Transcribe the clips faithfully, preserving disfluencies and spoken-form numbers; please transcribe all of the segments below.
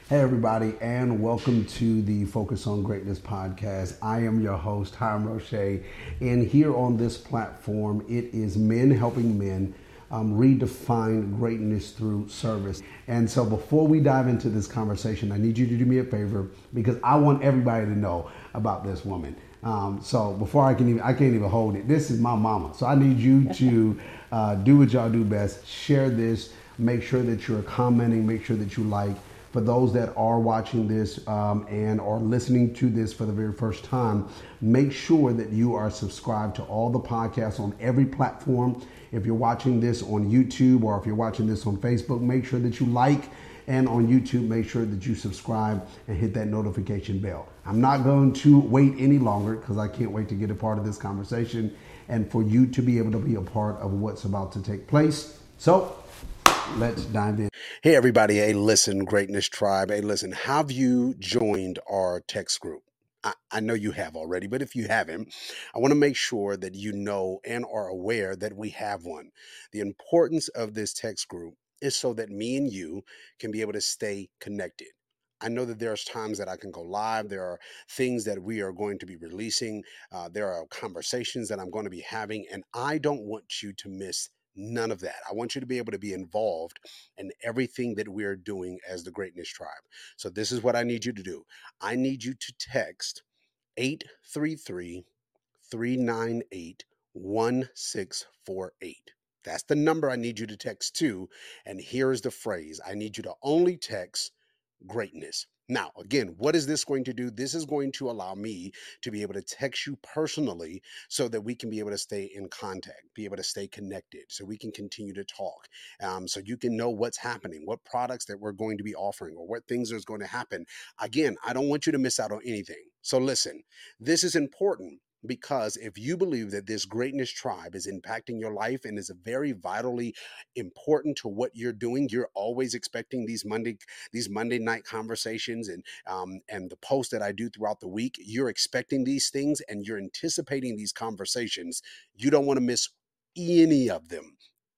Hey, everybody, and welcome to the Focus on Greatness podcast. I am your host, Hiram Roche, and here on this platform, it is men helping men um, redefine greatness through service. And so before we dive into this conversation, I need you to do me a favor because I want everybody to know about this woman. Um, so before I can even, I can't even hold it. This is my mama. So I need you to uh, do what y'all do best. Share this. Make sure that you're commenting. Make sure that you like. For those that are watching this um, and are listening to this for the very first time, make sure that you are subscribed to all the podcasts on every platform. If you're watching this on YouTube or if you're watching this on Facebook, make sure that you like. And on YouTube, make sure that you subscribe and hit that notification bell. I'm not going to wait any longer because I can't wait to get a part of this conversation and for you to be able to be a part of what's about to take place. So let's dive in. Hey, everybody. Hey, listen, Greatness Tribe. Hey, listen, have you joined our text group? I, I know you have already, but if you haven't, I want to make sure that you know and are aware that we have one. The importance of this text group is so that me and you can be able to stay connected. I know that there's times that I can go live. There are things that we are going to be releasing. Uh, there are conversations that I'm going to be having, and I don't want you to miss none of that. I want you to be able to be involved in everything that we are doing as the Greatness Tribe. So this is what I need you to do. I need you to text eight three three, three nine eight, one six four eight. That's the number I need you to text to. And here is the phrase. I need you to only text greatness. Now, again, what is this going to do? This is going to allow me to be able to text you personally so that we can be able to stay in contact, be able to stay connected, so we can continue to talk, um, so you can know what's happening, what products that we're going to be offering or what things is going to happen. Again, I don't want you to miss out on anything. So listen, this is important. Because if you believe that this Greatness Tribe is impacting your life and is very vitally important to what you're doing, you're always expecting these Monday these Monday night conversations and um, and the posts that I do throughout the week. You're expecting these things and you're anticipating these conversations. You don't want to miss any of them.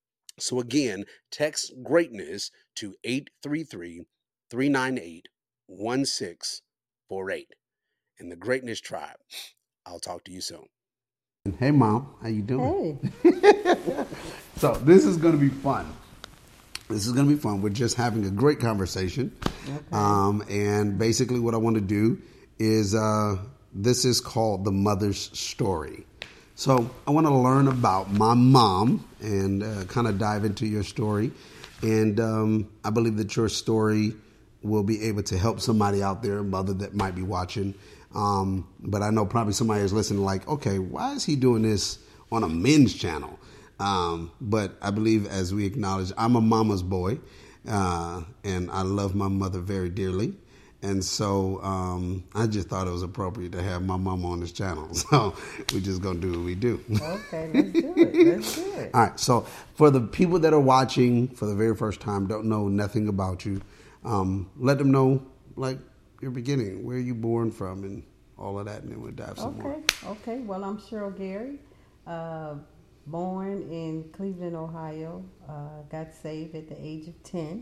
So again, text greatness to eight three three, three nine eight, one six four eight. And the Greatness Tribe. I'll talk to you soon. Hey, Mom. How you doing? Hey. So this is going to be fun. This is going to be fun. We're just having a great conversation. Okay. Um, and basically what I want to do is uh, this is called The Mother's Story. So I want to learn about my mom and uh, kind of dive into your story. And um, I believe that your story will be able to help somebody out there, a mother that might be watching. Um, but I know probably somebody is listening like, okay, why is he doing this on a men's channel? Um, but I believe, as we acknowledge, I'm a mama's boy, uh, and I love my mother very dearly. And so um, I just thought it was appropriate to have my mama on this channel. So we're just going to do what we do. Okay, let's do it. Let's do it. All right. So for the people that are watching for the very first time, don't know nothing about you, um, let them know, like, your beginning, where you born from and all of that, and then we'll dive some okay. more. Okay. Well, I'm Cheryl Gary, uh, born in Cleveland, Ohio. Uh, got saved at the age of ten.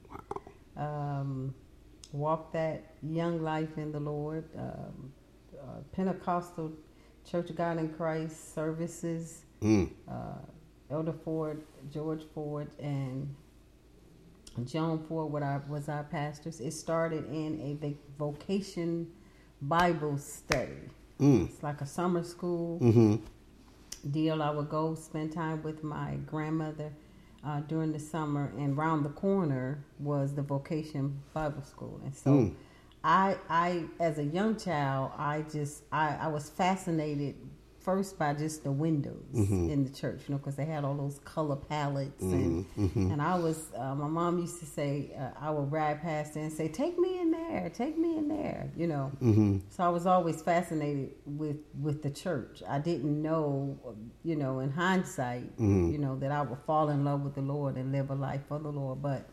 Wow. Um, walked that young life in the Lord. Um, uh, Pentecostal Church of God in Christ services. Mm. Uh, Elder Ford, George Ford, and John Ford what our, was our pastors. It started in a vocation Bible study. Mm. It's like a summer school Mm-hmm. deal. I would go spend time with my grandmother uh, during the summer, and round the corner was the vocation Bible school. And so Mm. I, I, as a young child, I just, I, I was fascinated first by just the windows mm-hmm. in the church, you know, because they had all those color palettes, mm-hmm. and Mm-hmm. and I was, uh, my mom used to say, uh, I would ride past there and say, "Take me in there, take me in there," you know. Mm-hmm. So I was always fascinated with with the church. I didn't know, you know, in hindsight, mm-hmm. you know, that I would fall in love with the Lord and live a life for the Lord, but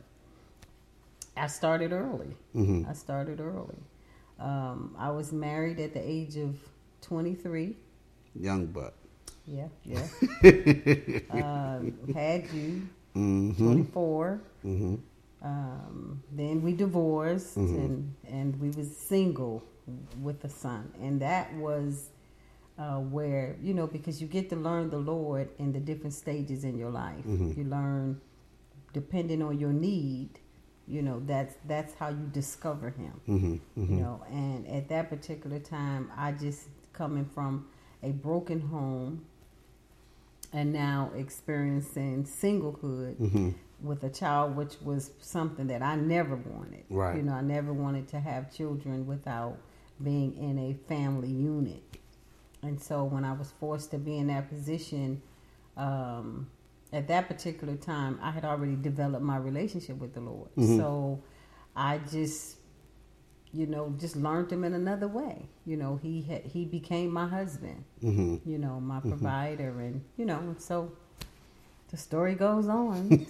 I started early. Mm-hmm. I started early. Um, I was married at the age of twenty-three. Young buck. Yeah, yeah. um, had you, mm-hmm. twenty-four. Mm-hmm. Um, then we divorced, mm-hmm. and and we was single with a son, and that was uh, where, you know, because you get to learn the Lord in the different stages in your life. Mm-hmm. You learn depending on your need. You know, that's that's how you discover Him. Mm-hmm. Mm-hmm. You know, and at that particular time, I just coming from a broken home, and now experiencing singlehood. Mm-hmm. With a child, which was something that I never wanted. Right. You know, I never wanted to have children without being in a family unit. And so when I was forced to be in that position, um, at that particular time, I had already developed my relationship with the Lord. Mm-hmm. So I just, you know, just learned Him in another way. You know, He had, He became my husband, mm-hmm. you know, my mm-hmm. provider. And, you know, so... the story goes on.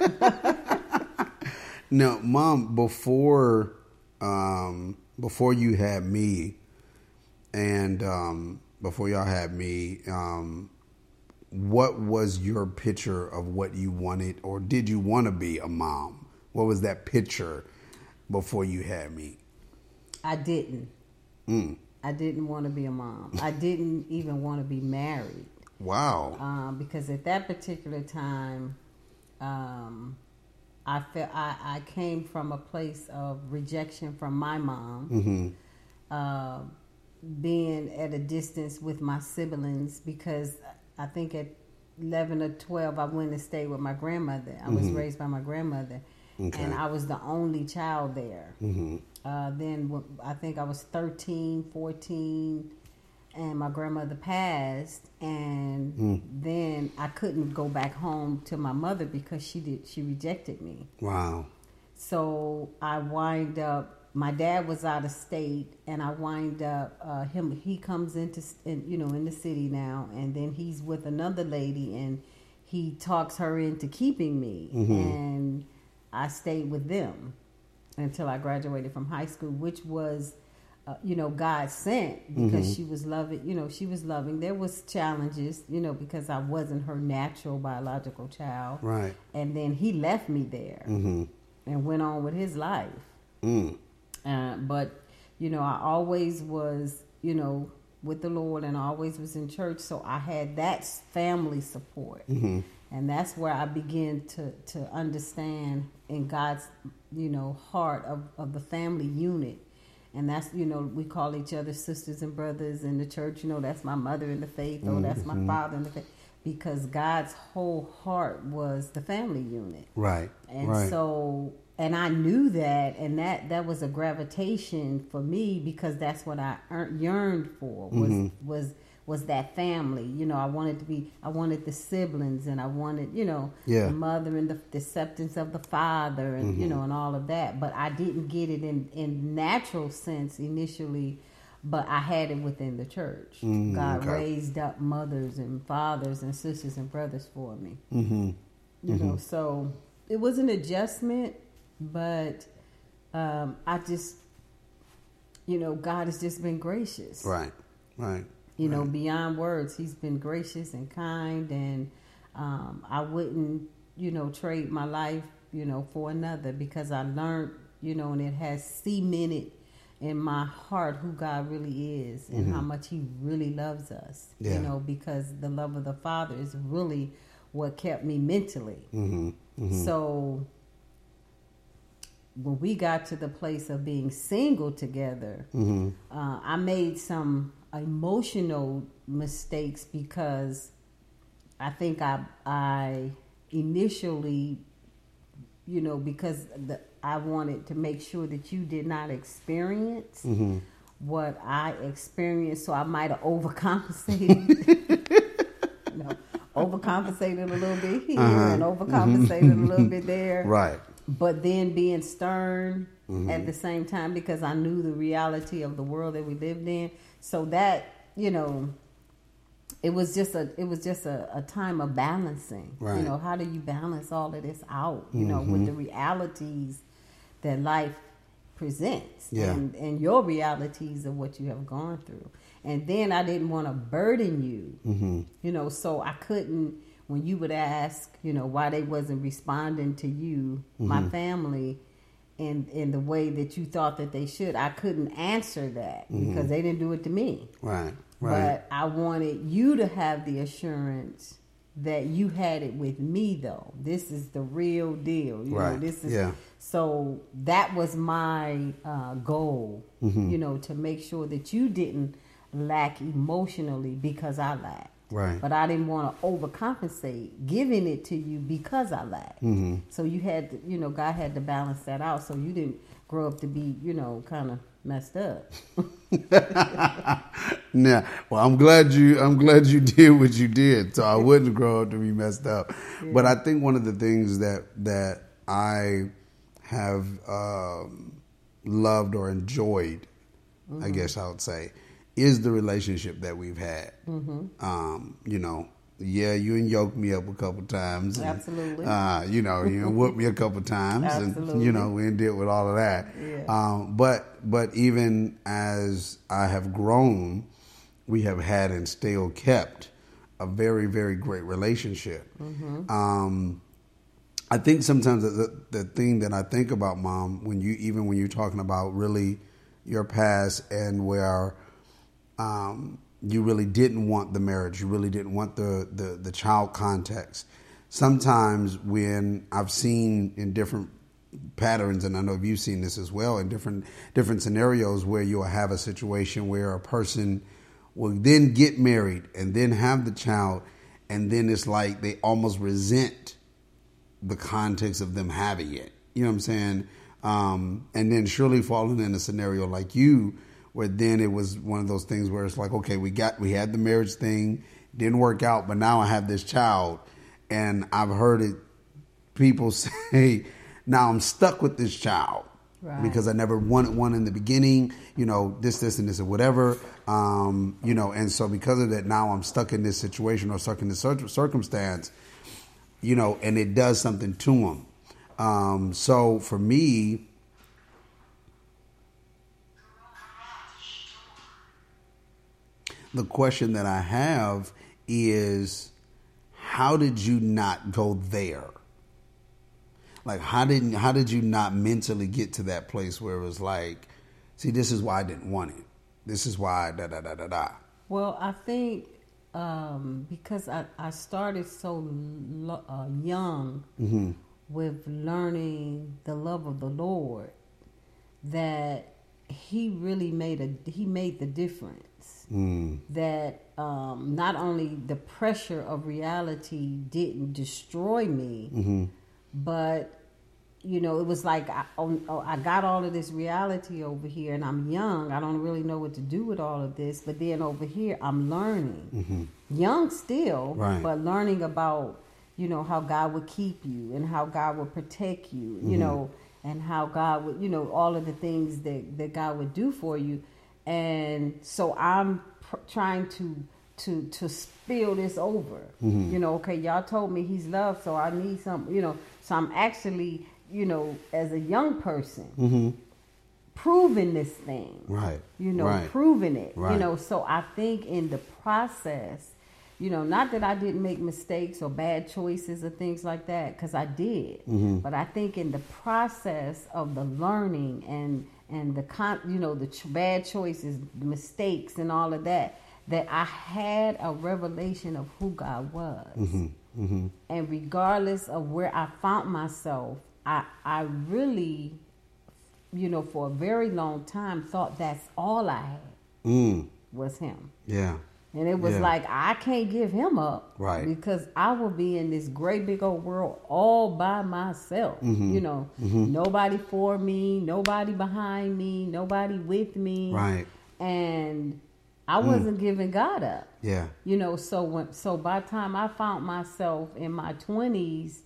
So. Now, Mom, before um, before you had me, and um, before y'all had me, um, what was your picture of what you wanted, or did you want to be a mom? What was that picture before you had me? I didn't. Mm. I didn't want to be a mom. I didn't even want to be married. Wow. Um, because at that particular time, um, I felt I, I came from a place of rejection from my mom, mm-hmm. uh, being at a distance with my siblings, because I think at eleven or twelve I went and stayed with my grandmother. I was mm-hmm. raised by my grandmother, okay. and I was the only child there. Mm-hmm. Uh, then I think I was thirteen, fourteen. And my grandmother passed, and mm. then I couldn't go back home to my mother because she did she rejected me. Wow. So I wind up. My dad was out of state, and I wind up uh, him. He comes into in, you know in the city now, and then he's with another lady, and he talks her into keeping me, mm-hmm. and I stayed with them until I graduated from high school, which was. Uh, you know, God sent because mm-hmm. she was loving, you know, she was loving. There was challenges, you know, because I wasn't her natural biological child. Right. And then he left me there mm-hmm. and went on with his life. Mm. Uh, but, you know, I always was, you know, with the Lord, and I always was in church. So I had that family support. Mm-hmm. And that's where I began to, to understand in God's, you know, heart of, of the family unit. And that's, you know, we call each other sisters and brothers in the church. You know, that's my mother in the faith, or mm-hmm. that's my father in the faith. Because God's whole heart was the family unit. Right. And right. so, and I knew that, and that, that was a gravitation for me, because that's what I yearned for, was mm-hmm. was was that family. You know, I wanted to be, I wanted the siblings, and I wanted, you know, yeah. the mother and the, the acceptance of the father, and, mm-hmm. you know, and all of that. But I didn't get it in, in natural sense initially, but I had it within the church. Mm, God okay. raised up mothers and fathers and sisters and brothers for me. Mm-hmm. You mm-hmm. know, so it was an adjustment, but um, I just, you know, God has just been gracious. Right, right. You know, beyond words, He's been gracious and kind, and um, I wouldn't, you know, trade my life, you know, for another, because I learned, you know, and it has cemented in my heart who God really is, and mm-hmm. how much He really loves us, yeah. you know, because the love of the Father is really what kept me mentally. Mm-hmm. Mm-hmm. So when we got to the place of being single together, mm-hmm. uh, I made some emotional mistakes, because I think I I initially, you know, because the, I wanted to make sure that you did not experience mm-hmm. what I experienced, so I might have overcompensated. you know, overcompensated a little bit here uh-huh. and overcompensated mm-hmm. a little bit there. Right. But then being stern mm-hmm. at the same time, because I knew the reality of the world that we lived in. So that, you know, it was just a it was just a, a time of balancing. Right. You know, how do you balance all of this out, you mm-hmm. know, with the realities that life presents, yeah. and, and your realities of what you have gone through. And then I didn't want to burden you, mm-hmm. you know, so I couldn't, when you would ask, you know, why they wasn't responding to you, mm-hmm. my family, in in the way that you thought that they should, I couldn't answer that mm-hmm. because they didn't do it to me. Right, right. But I wanted you to have the assurance that you had it with me, though. This is the real deal. You right. know, this is yeah. So that was my uh, goal, mm-hmm. you know, to make sure that you didn't lack emotionally because I lacked. Right. But I didn't want to overcompensate giving it to you because I lacked. Mm-hmm. So you had to, you know, God had to balance that out so you didn't grow up to be, you know, kind of messed up. Now, well, I'm glad you I'm glad you did what you did, so I wouldn't grow up to be messed up. Yeah. But I think one of the things that that I have um, loved or enjoyed, mm-hmm. I guess I would say, is the relationship that we've had. Mm-hmm. Um, you know, yeah, you and yoked me up a couple times. And, Absolutely. Uh, you know, you whooped me a couple times. Absolutely. And, you know, we didn't deal with all of that. Yeah. Um, but, but even as I have grown, we have had and still kept a very, very great relationship. Mm-hmm. Um, I think sometimes the, the, the thing that I think about, Mom, when you, even when you're talking about really your past and where, um, you really didn't want the marriage, you really didn't want the, the, the child context. Sometimes when I've seen in different patterns, and I know you've seen this as well, in different different scenarios where you'll have a situation where a person will then get married and then have the child, and then it's like they almost resent the context of them having it. You know what I'm saying? Um, and then surely falling in a scenario like you, where then it was one of those things where it's like, okay, we got, we had the marriage thing, didn't work out, but now I have this child, and I've heard it, people say, now I'm stuck with this child right. because I never wanted one in the beginning, you know, this, this, and this, or whatever, um, you know, and so because of that, now I'm stuck in this situation or stuck in this circumstance, you know, and it does something to them. Um, so for me, the question that I have is, how did you not go there? Like, how did how did you not mentally get to that place where it was like, see, this is why I didn't want it. This is why da da da da da. Well, I think um, because I, I started so lo- uh, young mm-hmm. with learning the love of the Lord that He really made a he made the difference. Mm. That um, not only the pressure of reality didn't destroy me, mm-hmm. but you know, it was like I, oh, I got all of this reality over here, and I'm young. I don't really know what to do with all of this. But then over here, I'm learning, mm-hmm. young still, right. but learning about, you know, how God would keep you and how God would protect you, mm-hmm. you know, and how God would, you know, all of the things that, that God would do for you. And so I'm pr- trying to to to spill this over. Mm-hmm. You know, okay, y'all told me He's love, so I need some, you know, so I'm actually, you know, as a young person, mm-hmm. proving this thing. Right. You know, right. proving it. Right. You know, so I think in the process, you know, not that I didn't make mistakes or bad choices or things like that, because I did. Mm-hmm. But I think in the process of the learning and and the con, you know, the ch- bad choices, the mistakes, and all of that, that I had a revelation of who God was. Mm-hmm. Mm-hmm. And regardless of where I found myself, I I really, you know, for a very long time thought that's all I had mm. was Him. Yeah. And it was yeah. like, I can't give Him up. Right. Because I will be in this great big old world all by myself. Mm-hmm. You know, mm-hmm. nobody for me, nobody behind me, nobody with me. Right. And I wasn't mm. giving God up. Yeah. You know, so when so by the time I found myself in my twenties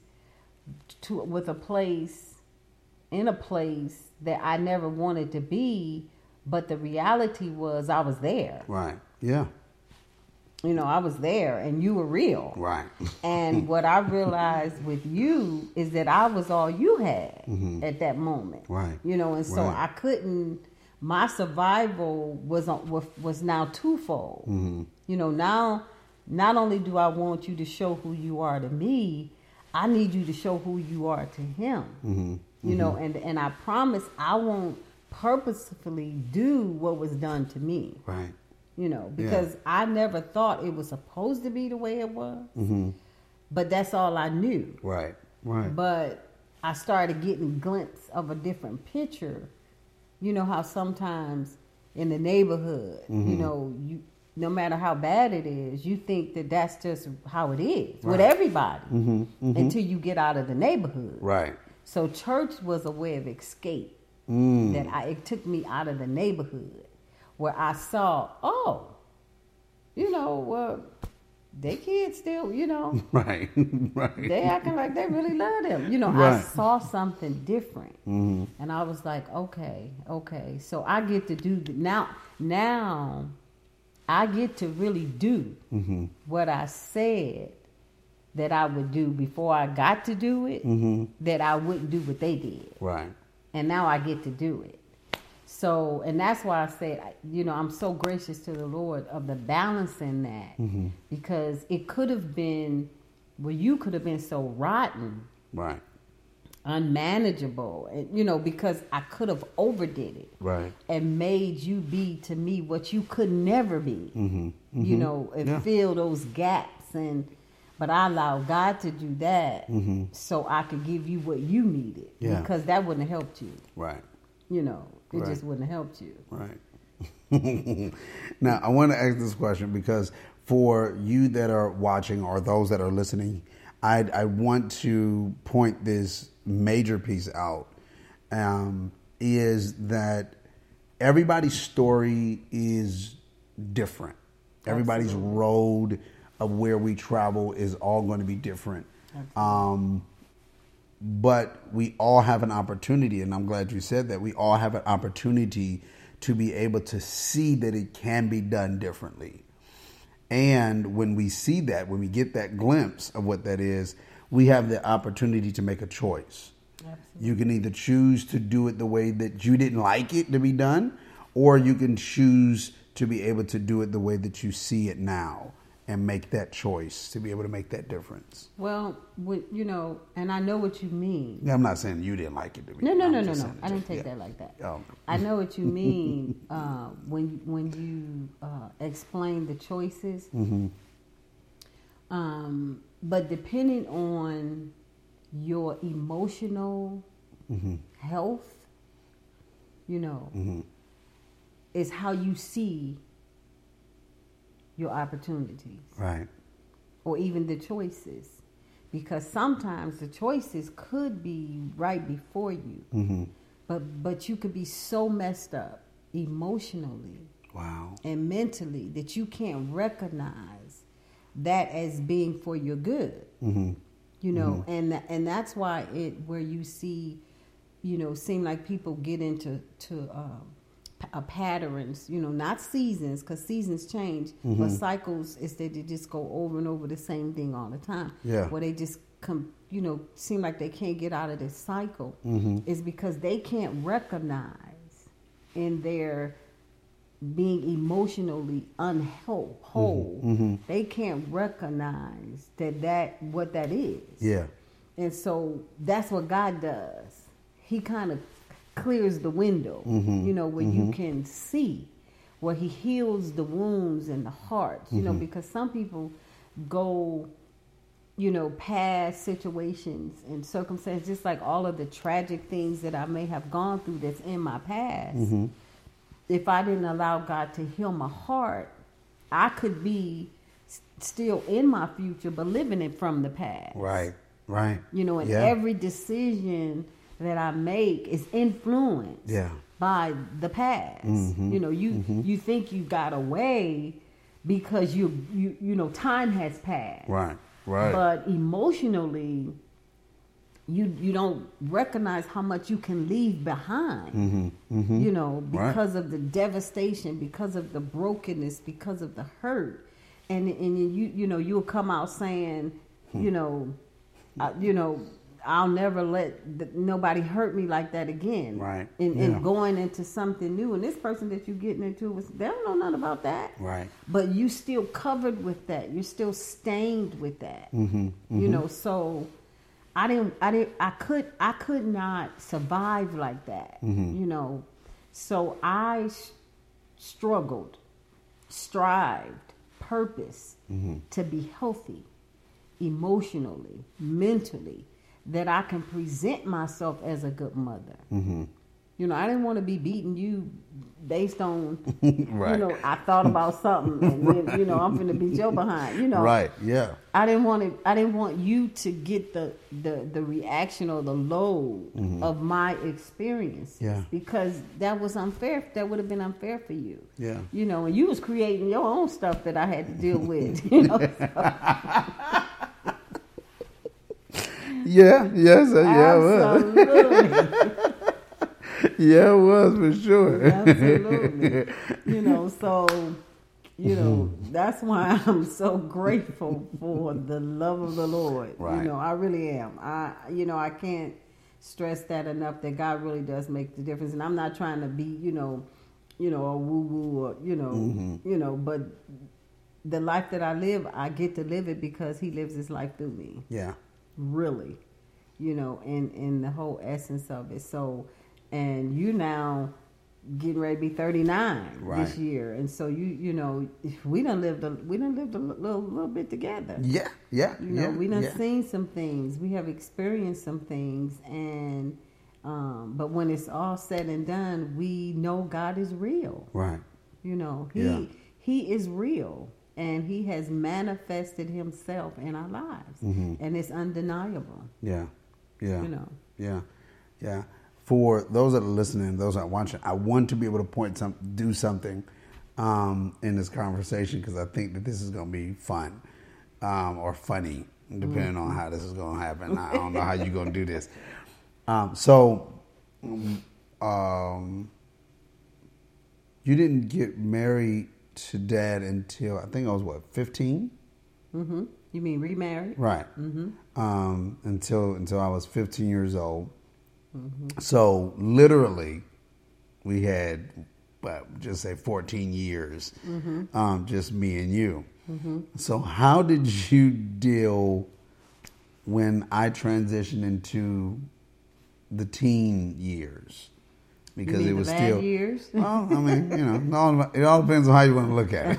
to with a place, in a place that I never wanted to be, but the reality was I was there. Right. Yeah. You know, I was there and you were real. Right. And what I realized with you is that I was all you had mm-hmm. at that moment. Right. You know, and so right. I couldn't, my survival was on, was, was now twofold. Mm-hmm. You know, now not only do I want you to show who you are to me, I need you to show who you are to him. Mm-hmm. You know, and, and I promise I won't purposefully do what was done to me. Right. You know, because yeah. I never thought it was supposed to be the way it was. Mm-hmm. But that's all I knew. Right, right. But I started getting glimpses of a different picture. You know how sometimes in the neighborhood, mm-hmm. you know, you no matter how bad it is, you think that that's just how it is right. with everybody mm-hmm. Mm-hmm. until you get out of the neighborhood. Right. So church was a way of escape. Mm. That I, it took me out of the neighborhood where I saw, oh, you know, uh, they kids still, you know, right, right. They acting like they really love them. You know, right. I saw something different, mm-hmm. and I was like, okay, okay. So I get to do the, now. Now, I get to really do mm-hmm. what I said that I would do before I got to do it, mm-hmm. that I wouldn't do what they did. Right. And now I get to do it. So, and that's why I said, you know, I'm so gracious to the Lord of the balance in that. Mm-hmm. Because it could have been, well, you could have been so rotten. Right. Unmanageable. And, you know, because I could have overdid it. Right. And made you be to me what you could never be. Mm-hmm. Mm-hmm. You know, and yeah. fill those gaps and... But I allowed God to do that mm-hmm. so I could give you what you needed. Yeah. Because that wouldn't have helped you. Right. You know, it right. just wouldn't have helped you. Right. Now, I want to ask this question because for you that are watching or those that are listening, I I want to point this major piece out, um, is that everybody's story is different. Absolutely. Everybody's road of where we travel is all going to be different. Um, but we all have an opportunity, and I'm glad you said that. We all have an opportunity to be able to see that it can be done differently. And when we see that, when we get that glimpse of what that is, we have the opportunity to make a choice. Absolutely. You can either choose to do it the way that you didn't like it to be done, or you can choose to be able to do it the way that you see it now. And make that choice to be able to make that difference. Well, you know, and I know what you mean. Yeah, I'm not saying you didn't like it. To be, no, no, I'm no, no, no. I to, didn't take yeah. that like that. Oh. I know what you mean uh, when when you uh, explain the choices. Mm-hmm. Um, but depending on your emotional mm-hmm. health, you know, mm-hmm. is how you see your opportunities. Right. Or even the choices. Because sometimes the choices could be right before you. Mm-hmm. But but you could be so messed up emotionally. Wow. And mentally that you can't recognize that as being for your good. Mm-hmm. You know, mm-hmm. and and that's why it where you see, you know, seem like people get into to um Uh, patterns, you know, not seasons, because seasons change, mm-hmm. but cycles is that they just go over and over the same thing all the time. Yeah. Where they just come, you know, seem like they can't get out of this cycle mm-hmm. is because they can't recognize in their being emotionally unwhole. Mm-hmm. Mm-hmm. They can't recognize that that what that is. Yeah. And so that's what God does. He kind of clears the window, mm-hmm. you know, where mm-hmm. you can see, where he heals the wounds in the heart, you mm-hmm. know, because some people go, you know, past situations and circumstances, just like all of the tragic things that I may have gone through that's in my past. Mm-hmm. If I didn't allow God to heal my heart, I could be still in my future, but living it from the past. Right, right. You know, and yeah. every decision that I make is influenced yeah. by the past. Mm-hmm. You know, you mm-hmm. you think you got away because you you you know time has passed. Right, right. But emotionally, you you don't recognize how much you can leave behind. Mm-hmm. Mm-hmm. You know, because right. of the devastation, because of the brokenness, because of the hurt, and and you you know you'll come out saying, hmm. you know, uh, you know. I'll never let the, nobody hurt me like that again. Right. And, yeah. and going into something new. And this person that you're getting into, was they don't know nothing about that. Right. But you still covered with that. You're still stained with that. Mm-hmm. Mm-hmm. You know, so I didn't, I didn't, I could, I could not survive like that. Mm-hmm. You know, so I sh- struggled, strived, purpose mm-hmm. to be healthy. Emotionally, mentally, that I can present myself as a good mother. Mm-hmm. You know, I didn't want to be beating you based on, right. you know, I thought about something and right. then, you know, I'm finna beat your behind. You know, right? Yeah. I didn't want to. I didn't want you to get the the, the reaction or the load mm-hmm. of my experience. Yeah. Because that was unfair. That would have been unfair for you. Yeah. You know, and you was creating your own stuff that I had to deal with. You know. So. Yeah, yes, uh, yeah, it was. Yeah, it was for sure. Absolutely. You know, so, you know, that's why I'm so grateful for the love of the Lord. Right. You know, I really am. I, you know, I can't stress that enough that God really does make the difference. And I'm not trying to be, you know, you know, a woo woo or, you know, mm-hmm. you know, but the life that I live, I get to live it because He lives His life through me. Yeah. Really, you know, and, and the whole essence of it. So, and you now getting ready to be thirty-nine right. this year. And so you, you know, we done lived a, we done lived a little, little bit together. Yeah. Yeah. You know, yeah, we done yeah. seen some things. We have experienced some things. And, um, but when it's all said and done, we know God is real. Right. You know, he, yeah. he is real. And He has manifested Himself in our lives. Mm-hmm. And it's undeniable. Yeah. Yeah. You know. Yeah. Yeah. For those that are listening, those that are watching, I want to be able to point some, do something um, in this conversation because I think that this is going to be fun um, or funny, depending mm-hmm. on how this is going to happen. I don't know how you're going to do this. Um, so, um, you didn't get married to Dad until I think I was what fifteen. Mm-hmm. You mean remarried? Right. Mm-hmm. Um, until until I was fifteen years old. Mm-hmm. So literally, we had well, just say fourteen years, mm-hmm. um, just me and you. Mm-hmm. So how did you deal when I transitioned into the teen years? Because you mean it was the still bad years. Well, I mean, you know, it all, it all depends on how you want to look at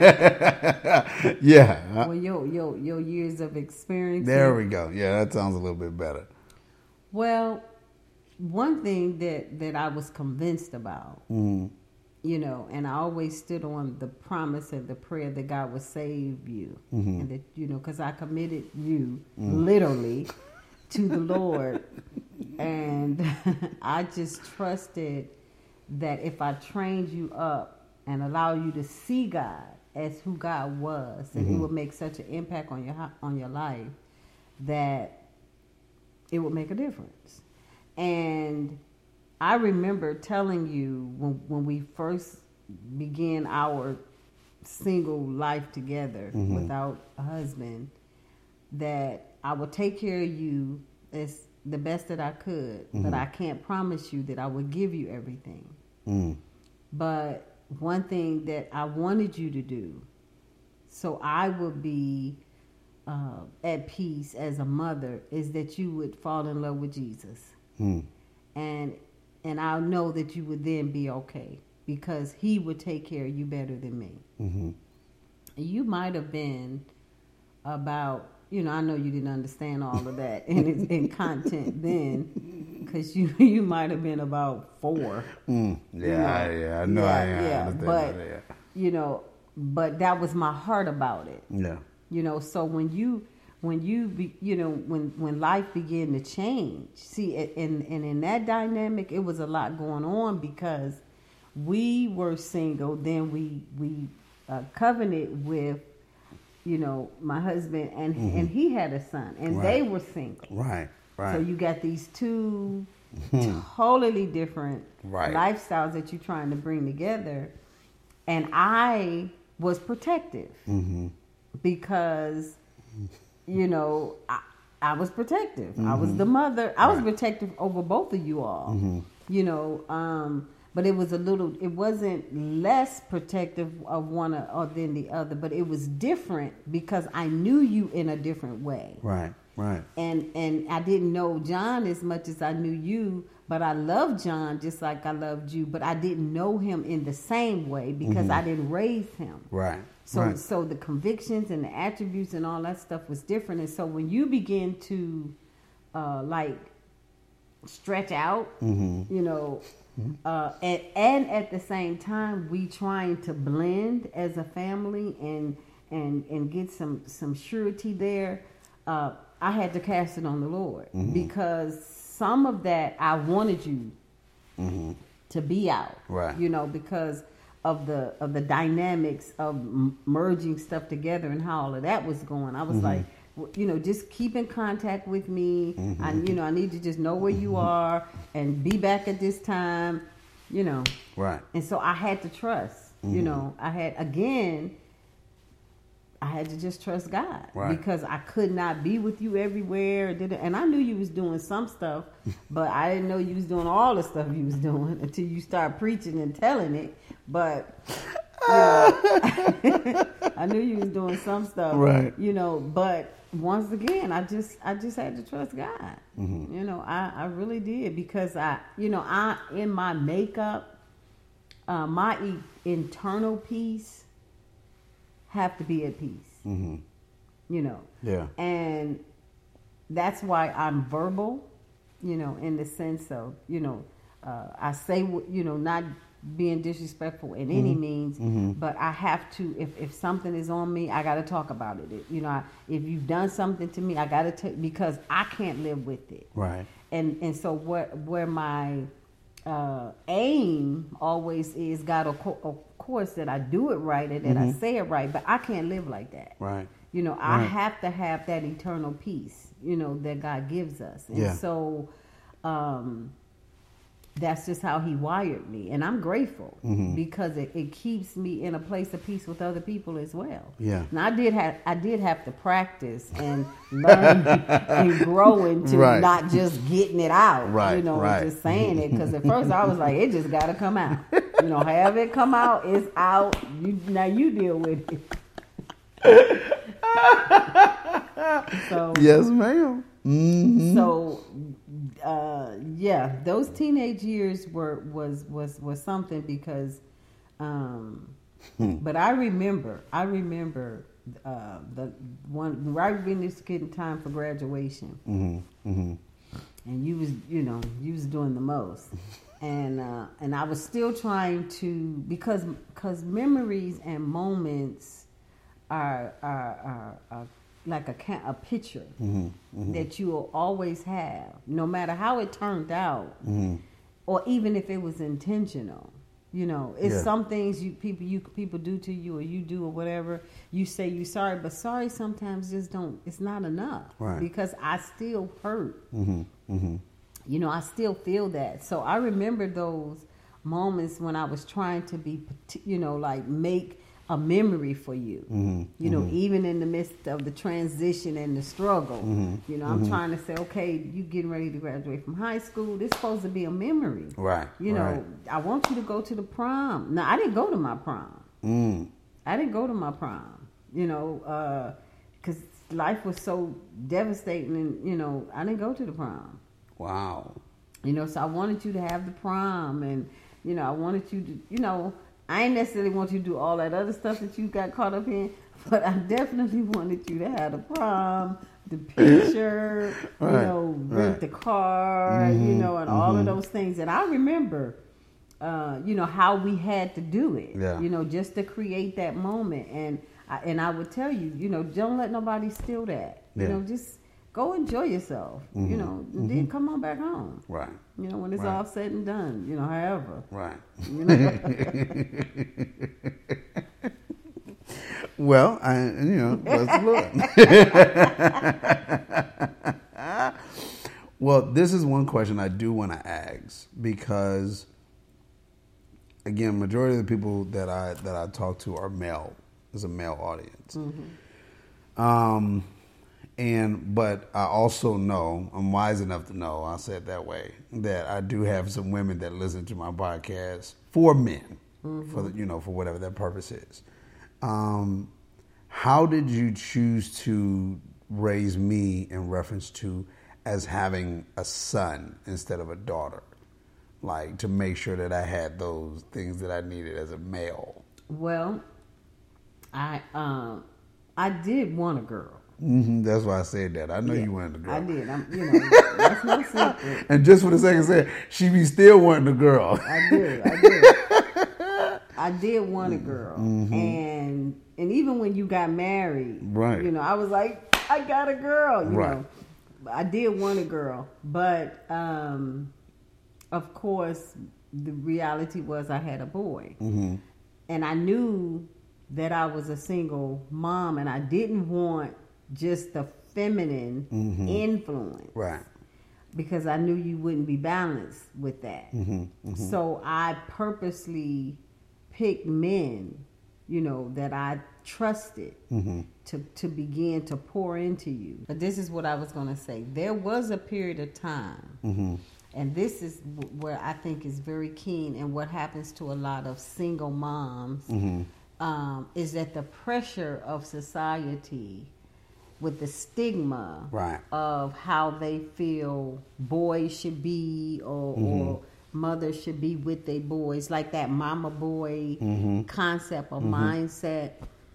it. Yeah. Well, your your your years of experience. There we go. Yeah, that sounds a little bit better. Well, one thing that that I was convinced about, mm. you know, and I always stood on the promise of the prayer that God would save you, mm-hmm. and that you know, because I committed you mm. literally to the Lord. And I just trusted that if I trained you up and allow you to see God as who God was, and mm-hmm. He would make such an impact on your on your life that it would make a difference. And I remember telling you when when we first began our single life together mm-hmm. without a husband, that I would take care of you as the best that I could, mm-hmm. but I can't promise you that I would give you everything. Mm. But one thing that I wanted you to do, so I would be uh, at peace as a mother, is that you would fall in love with Jesus. Mm. And and I know that you would then be okay because He would take care of you better than me. Mm-hmm. You might have been about, you know, I know you didn't understand all of that in, in content then, because you you might have been about four. Mm, yeah, you know? I, yeah, I know. Yeah, I, I yeah, understand but that, yeah. you know, but that was my heart about it. Yeah, you know. So when you when you be, you know when when life began to change, see, and and in that dynamic, it was a lot going on because we were single. Then we we uh, covenanted with, you know, my husband, and mm-hmm. and he had a son, and right. they were single. Right, right. So you got these two totally different right. lifestyles that you're trying to bring together. And I was protective mm-hmm. because, you know, I, I was protective. Mm-hmm. I was the mother. I was Right. protective over both of you all. Mm-hmm. You know, um, but it was a little. It wasn't less protective of one or, or than the other, but it was different because I knew you in a different way. Right. Right. And and I didn't know John as much as I knew you, but I loved John just like I loved you. But I didn't know him in the same way because Mm-hmm. I didn't raise him. Right. So right. so the convictions and the attributes and all that stuff was different. And so when you begin to uh, like stretch out, Mm-hmm. you know, uh, and and at the same time we trying to blend as a family and and and get some some surety there. Uh, I had to cast it on the Lord Mm-hmm. because some of that I wanted you Mm-hmm. to be out, Right. you know, because of the of the dynamics of m- merging stuff together and how all of that was going. I was Mm-hmm. like, w- you know, just keep in contact with me. Mm-hmm. I, you know, I need to just know where you are and be back at this time, you know. Right. And so I had to trust, Mm-hmm. you know, I had, again, I had to just trust God Right. because I could not be with you everywhere. Did it- And I knew you was doing some stuff, but I didn't know you was doing all the stuff you was doing until you start preaching and telling it. But you know, I knew you was doing some stuff, Right. you know, but once again, I just, I just had to trust God. Mm-hmm. You know, I, I really did because I, you know, I, in my makeup, uh, my e- internal peace have to be at peace, Mm-hmm. you know, Yeah. and that's why I'm verbal, you know, in the sense of, you know, uh, I say, what- you know, not being disrespectful in any means, Mm-hmm. but I have to, if, if something is on me, I got to talk about it. It- You know, I, if you've done something to me, I got to take, because I can't live with it. Right. And, and so what, where my, uh, aim always is, God, of, co- of course, that I do it right and that I say it right, but I can't live like that. Right. You know, I Right. have to have that eternal peace, you know, that God gives us. And Yeah. so um, that's just how he wired me. And I'm grateful Mm-hmm. because it, it keeps me in a place of peace with other people as well. Yeah. And I did have I did have to practice and learn and grow into Right. not just getting it out, Right, you know, right. and just saying it. Because at first I was like, it just got to come out. You know, have it come out, it's out. You, now you deal with it. So Yes, ma'am. Mm-hmm. so uh, yeah, those teenage years were was was was something because um, but I remember I remember uh, the one right when it's getting time for graduation, Mm-hmm. Mm-hmm. and you was you know you was doing the most, and uh, and I was still trying to because because memories and moments are are are, are like a ca- a picture Mm-hmm. Mm-hmm. that you will always have, no matter how it turned out, Mm-hmm. or even if it was intentional. You know, it's Yeah. some things you people you people do to you or you do or whatever. You say you sorry, but sorry sometimes just don't. It's not enough, Right. because I still hurt. Mm-hmm. Mm-hmm. You know, I still feel that. So I remember those moments when I was trying to be, you know, like make a memory for you. Mm-hmm. You know, even in the midst of the transition and the struggle, Mm-hmm. you know, I'm trying to say, okay, you getting ready to graduate from high school. This is supposed to be a memory. Right. You know, right. I want you to go to the prom. Now, I didn't go to my prom. Mm. I didn't go to my prom, you know, because life was so devastating and, you know, I didn't go to the prom. Wow. You know, so I wanted you to have the prom and, you know, I wanted you to, you know, I ain't necessarily want you to do all that other stuff that you got caught up in, but I definitely wanted you to have the prom, the picture, Right, you know, rent right. the car, Mhm, you know, and all mhm. of those things. And I remember, uh, you know, how we had to do it, Yeah. you know, just to create that moment. And I, and I would tell you, you know, don't let nobody steal that. Yeah. You know, just go enjoy yourself, you Mhm, know, and then come on back home. Right. You know, when it's Right. all said and done, you know, however. Right. You know? Well, I, you know, let's look. Well, this is one question I do want to ask because, again, majority of the people that I that I talk to are male. It's a male audience. Mm-hmm. Um, And but I also know, I'm wise enough to know, I'll say it that way, that I do have some women that listen to my podcast for men, mm-hmm. for the, you know, for whatever their purpose is. Um, how did you choose to raise me in reference to as having a son instead of a daughter? Like, to make sure that I had those things that I needed as a male. Well, I um, I did want a girl. Mm-hmm, that's why I said that. I know yeah, you wanted a girl. I did. I'm, you know, that's no secret. And just for the second said, she be still wanting a girl. I did. I did. I did want a girl, mm-hmm. and and even when you got married, right? You know, I was like, I got a girl. You right. know, I did want a girl, but um, of course, the reality was I had a boy, mm-hmm. and I knew that I was a single mom, and I didn't want just the feminine mm-hmm. influence. Right. Because I knew you wouldn't be balanced with that. Mm-hmm. Mm-hmm. So I purposely picked men, you know, that I trusted mm-hmm. to, to begin to pour into you. But this is what I was going to say. There was a period of time, mm-hmm. and this is where I think is very keen, and what happens to a lot of single moms mm-hmm. um, is that the pressure of society with the stigma right. of how they feel boys should be, or, mm-hmm. or mothers should be with their boys, like that mama boy mm-hmm. concept or mm-hmm. mindset.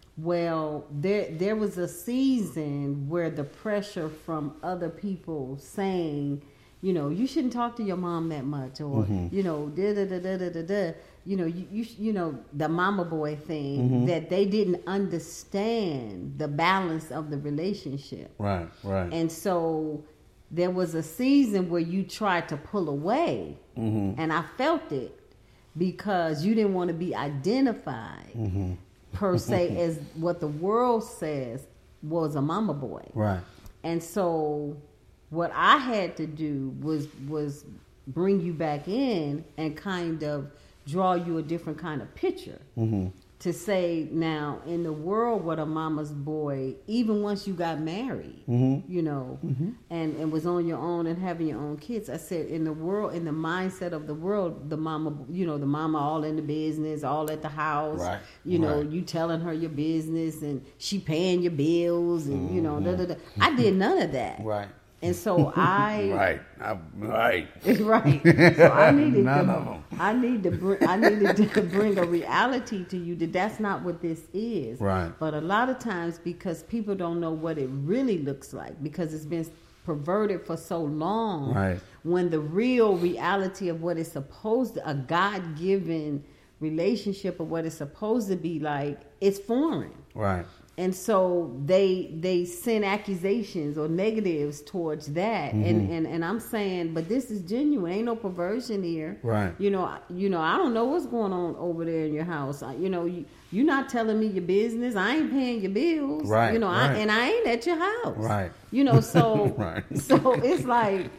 Well, there there was a season where the pressure from other people saying, you know, you shouldn't talk to your mom that much, or mm-hmm. you know, da da da da da da da. You know, you, you you know, the mama boy thing, mm-hmm. that they didn't understand the balance of the relationship. Right, right. And so there was a season where you tried to pull away, mm-hmm. and I felt it because you didn't want to be identified mm-hmm. per se as what the world says was a mama boy. Right. And so what I had to do was was bring you back in and kind of draw you a different kind of picture mm-hmm. to say, now in the world, what a mama's boy, even once you got married, mm-hmm. you know, mm-hmm. and, and was on your own and having your own kids, I said, in the world, in the mindset of the world, the mama, you know, the mama all in the business, all at the house, right. you know, right. you telling her your business and she paying your bills and, mm-hmm. you know, da, da, da. I did none of that. Right. And so I right, I, right, right. So I needed none to, of them. I need to bring, I needed to bring a reality to you that that's not what this is. Right. But a lot of times, because people don't know what it really looks like, because it's been perverted for so long. Right. When the real reality of what it's supposed to, a God-given relationship of what it's supposed to be like, it's foreign. Right. And so they they send accusations or negatives towards that, mm-hmm. and, and and I'm saying, but this is genuine. Ain't no perversion here, right? You know, you know, I don't know what's going on over there in your house. You know, you you're not telling me your business. I ain't paying your bills, right? You know, right. I, and I ain't at your house, right? You know, so right. so it's like,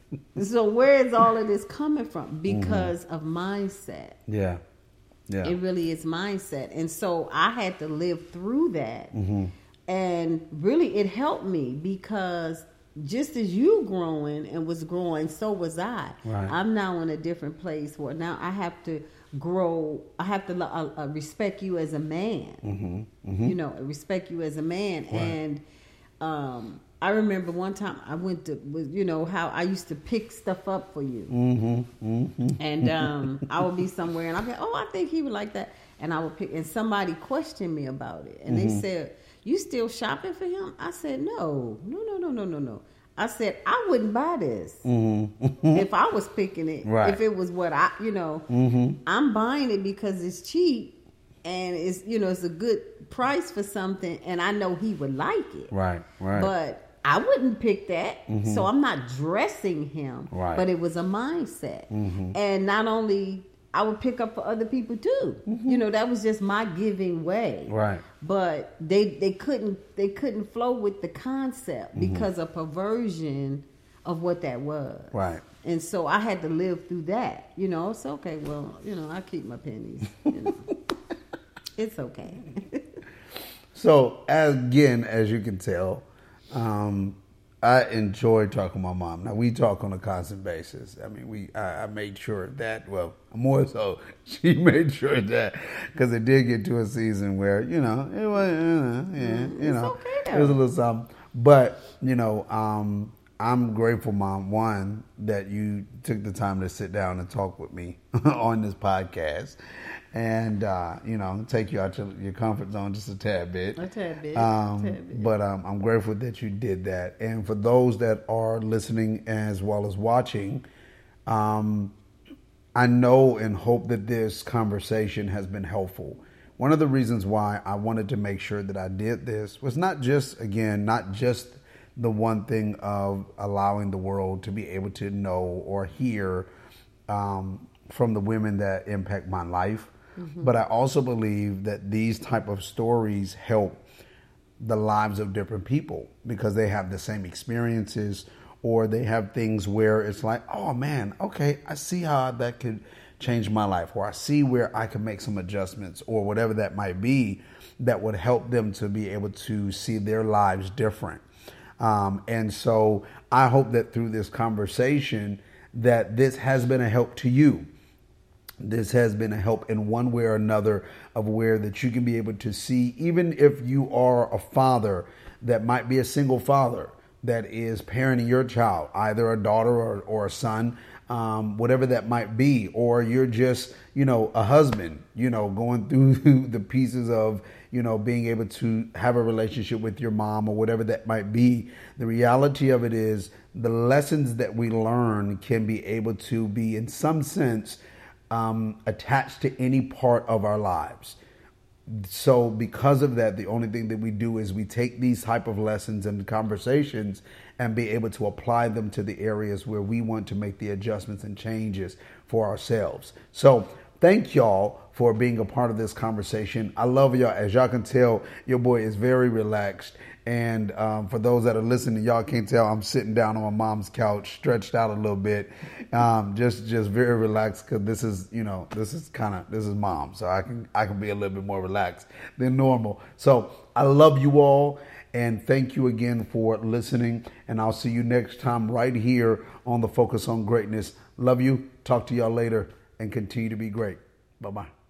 so where is all of this coming from? Because mm-hmm. of mindset, yeah. Yeah. It really is mindset. And so I had to live through that. Mm-hmm. And really it helped me because just as you growing and was growing, so was I. Right. I'm now in a different place where now I have to grow. I have to uh, uh, respect you as a man. Mm-hmm. Mm-hmm. You know, respect you as a man. Right. And um, I remember one time I went to, you know, how I used to pick stuff up for you. Mm-hmm, mm-hmm. And um, I would be somewhere and I'd be, oh, I think he would like that. And I would pick, and somebody questioned me about it. And mm-hmm. they said, you still shopping for him? I said, no, no, no, no, no, no, no. I said, I wouldn't buy this mm-hmm. if I was picking it. Right. If it was what I, you know, mm-hmm. I'm buying it because it's cheap and it's, you know, it's a good price for something. And I know he would like it. Right, right. But I wouldn't pick that, mm-hmm. so I'm not dressing him, right. but it was a mindset. Mm-hmm. And not only, I would pick up for other people too. Mm-hmm. You know, that was just my giving way. Right. But they they couldn't they couldn't flow with the concept mm-hmm. because of perversion of what that was. Right. And so I had to live through that. You know, it's okay. Well, you know, I keep my pennies. You know. It's okay. So, as, again, as you can tell, Um, I enjoy talking to my mom. Now, we talk on a constant basis. I mean, we I, I made sure that, well, more so, she made sure that, because it did get to a season where, you know, it was, uh, yeah, you know, okay, it was a little something. But, you know, um, I'm grateful, Mom, one, that you took the time to sit down and talk with me on this podcast. And, uh, you know, take you out your, your comfort zone just a tad bit. A tad bit. Um, a tad bit. But um, I'm grateful that you did that. And for those that are listening as well as watching, um, I know and hope that this conversation has been helpful. One of the reasons why I wanted to make sure that I did this was not just, again, not just the one thing of allowing the world to be able to know or hear um, from the women that impact my life. Mm-hmm. But I also believe that these type of stories help the lives of different people because they have the same experiences, or they have things where it's like, oh man, okay, I see how that could change my life, or I see where I can make some adjustments, or whatever that might be, that would help them to be able to see their lives different. Um, and so I hope that through this conversation that this has been a help to you. This has been a help in one way or another, of where that you can be able to see, even if you are a father that might be a single father that is parenting your child, either a daughter or, or a son, um, whatever that might be, or you're just, you know, a husband, you know, going through the pieces of, you know, being able to have a relationship with your mom or whatever that might be. The reality of it is the lessons that we learn can be able to be, in some sense, Um, attached to any part of our lives. So because of that, the only thing that we do is we take these type of lessons and conversations and be able to apply them to the areas where we want to make the adjustments and changes for ourselves. So thank y'all for being a part of this conversation. I love y'all. As y'all can tell, your boy is very relaxed. And um, for those that are listening, y'all can't tell, I'm sitting down on my mom's couch, stretched out a little bit, um, just just very relaxed, because this is, you know, this is kind of, this is mom, so I can I can be a little bit more relaxed than normal. So I love you all, and thank you again for listening, and I'll see you next time right here on the Focus on Greatness. Love you. Talk to y'all later, and continue to be great. Bye bye.